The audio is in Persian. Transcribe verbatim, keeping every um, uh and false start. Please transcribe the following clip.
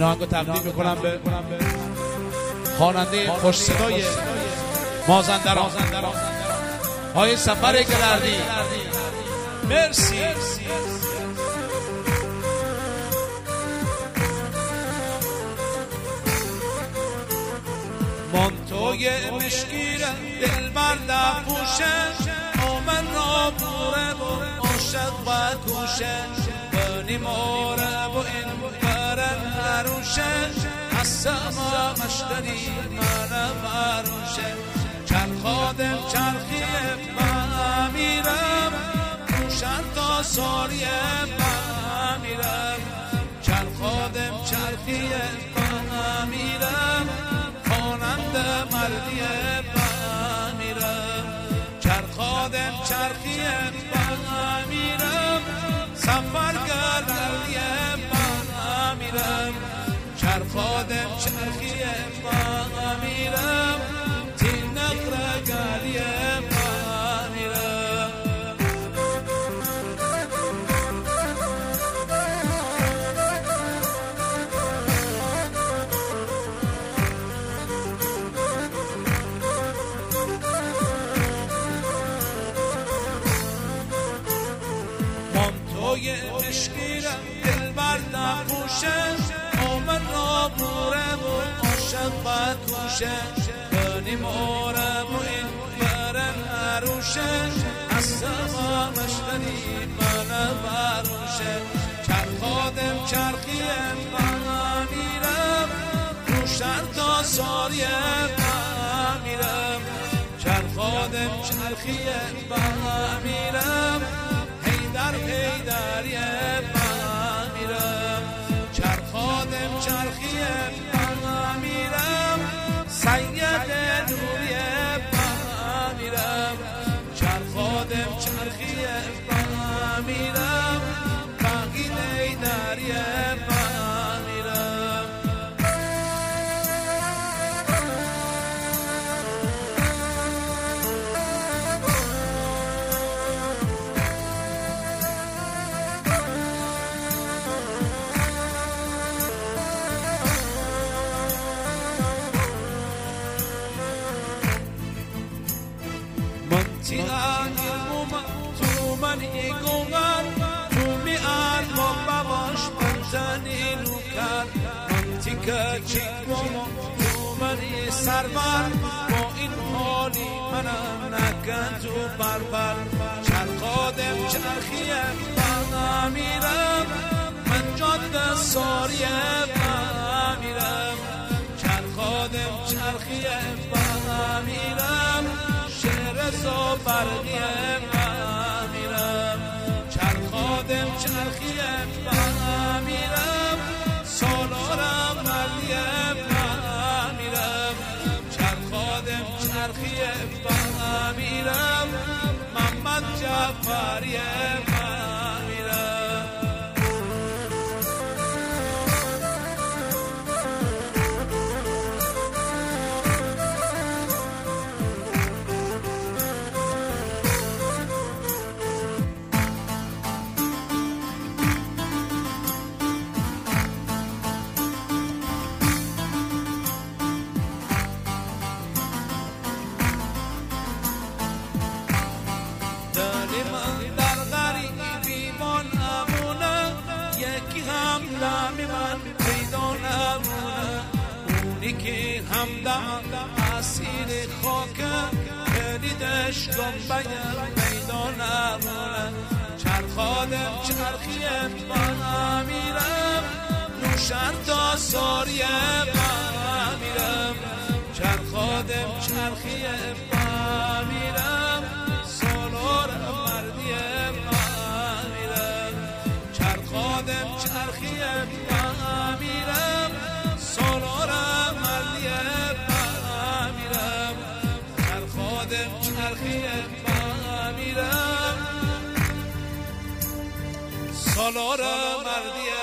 این آهنگو تقدیم میکنم به خواننده خوش صدای مازندران های سفر گلردی. مرسی. منتوی مشکیرم دل بردم پوشن آمن را بوره و عاشق و کوشن بانی موره و این برن نروشن از سما مشتری من مروشن چرخادم چرخیه من میرم روشن تا ساریه من میرم چرخادم چرخیه من میرم خواننده مردیه من میرم چرخادم چرخیه من میرم سفر گلردیه من میرم چرخادم چرخیه من میرم تین نقره گلیه من میرم منتوی مشکیرم دل بردم پوشن آمن را بوره و عاشق و کوشن بانی موره و این برن نروشن از سما مشتری من بروشن چرخادم چرخیم من میرم روشن تا ساریه من میرم چرخادم چرخیم من میرم هیدر هیدریه من میرم چرخادم چرخیه من میرم سید نوریه من میرم چرخادم چرخیه من میرم فقید هیدریه من میرم تیغان مومن تو من ایگوان تو میان و باباش منزنی نوکر من تیکه چیک مومن تو من ای سربر با این حالی منم نکن تو بربر چرخادم چرخیم من میرم من جاده ساریه من میرم چرخادم چرخیم من میرم رضا برقیه من میرم چرخادم چرخیه من میرم سالارم مردیه من میرم چرخادم چرخیه من میرم محمد جعفریه من میرم من در غریبیمان امونه یکی همدم من پیدا نمونه اونی که همدم اسیر خاکه خیلی دشتم بگم پیدا نمونه چرخادم چرخیم من میرم نوشن تا ساریه من میرم چرخادم چرخیم من میرم چرخیم من میرم سالارم مردیم من میرم چرخادم چرخیم من میرم سالارم مردیم